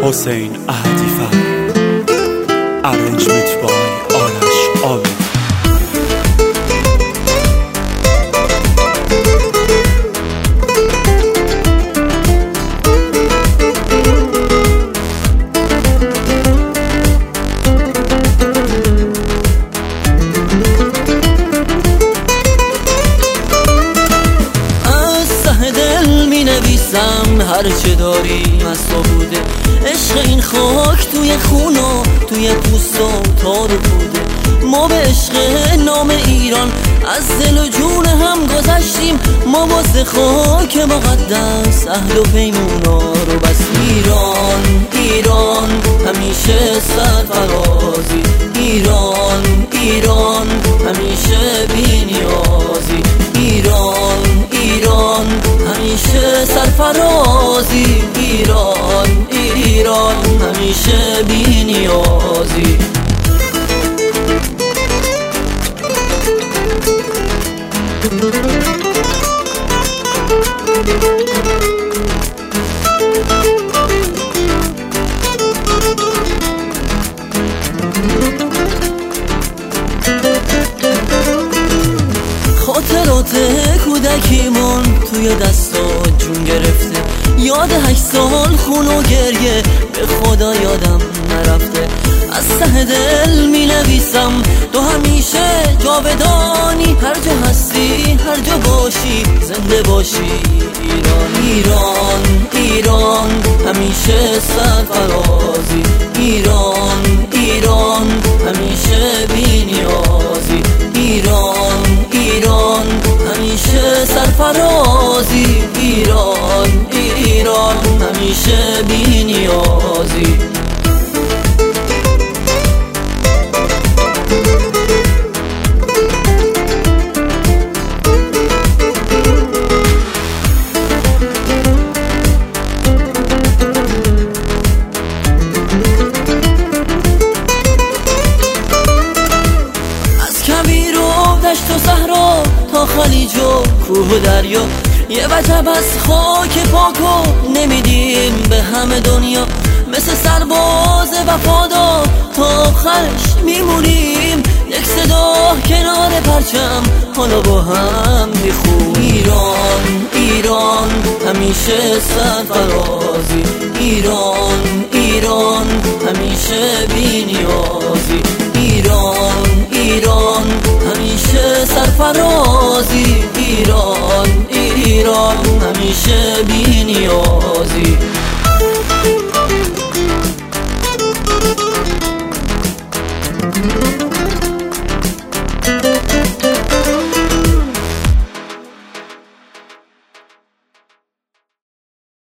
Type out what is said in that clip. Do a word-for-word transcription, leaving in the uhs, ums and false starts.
Hossein Ahadifa. Arrangement by Arash Abi. هر چه داری مسا بوده، عشق این خاک توی خون و توی پوست و تار بوده. ما به عشق نام ایران از دل و جون هم گذشتیم، ما واسه خاک مقدس عهد و پیمونا رو بس. ایران ایران همیشه سرفرازی، ایران ایران همیشه بی‌نیازی، ایران ایران همیشه سرفرازی، ایران ایران همیشه بی‌نیازی. خاطرات کودکیمون توی دستا جون گرفته، یاد هشت سال خون و گریه به خدا یادم نرفته. از ته دل می نویسم تو همیشه جاودانی، هر جا هستی هر جا باشی زنده باشی. ایران ایران ایران همیشه سرفرازی، ایران ایران همیشه بی‌نیازی، ایران ایران همیشه سرفرازی، ایران ایران همیشه بی‌نیازی. دشت و صحرا تا خلیج و کوه و دریا، یه وجب از خاک پاکو نمیدیم به همه دنیا. مثل سرباز وفادار تا آخرش میمونیم، یک صدا کنار پرچم حالا با هم میخونیم. ایران ایران همیشه سرفرازی، ایران ایران همیشه بی‌نیازی، ایران ایران همیشه سرفرازی، ایران ایران همیشه بی‌نیازی.